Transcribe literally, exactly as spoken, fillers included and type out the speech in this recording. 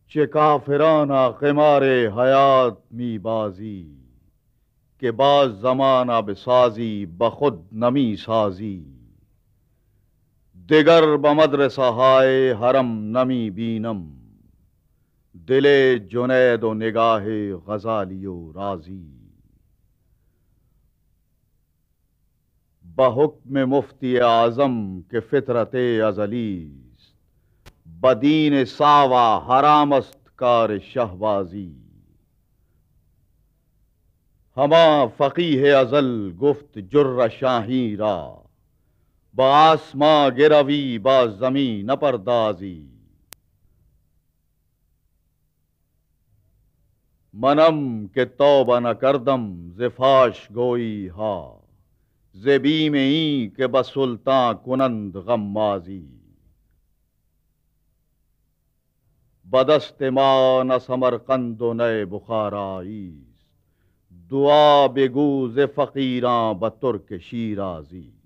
چه کافرانه قمار حیات می بازی که باز زمانه بسازی بخود نمی سازی. دگر به مدرسه های حرم نمی بینم، دل جنید و نگاه غزالی و رازی. به حکم مفتی اعظم که فطرت ازلی است، به دین ساوا حرام است کار شهبازی. ہما فقیه ازل گفت جر شاهی را، با آسما گروی با زمین نپردازی. منم که توبه نکردم ز فاش گویی ها، ز بیم این که به سلطان کنند غمازی. به دست ما نه سمرقند و نه بخارایی است، دعا بگو ز فقیران به ترک شیرازی.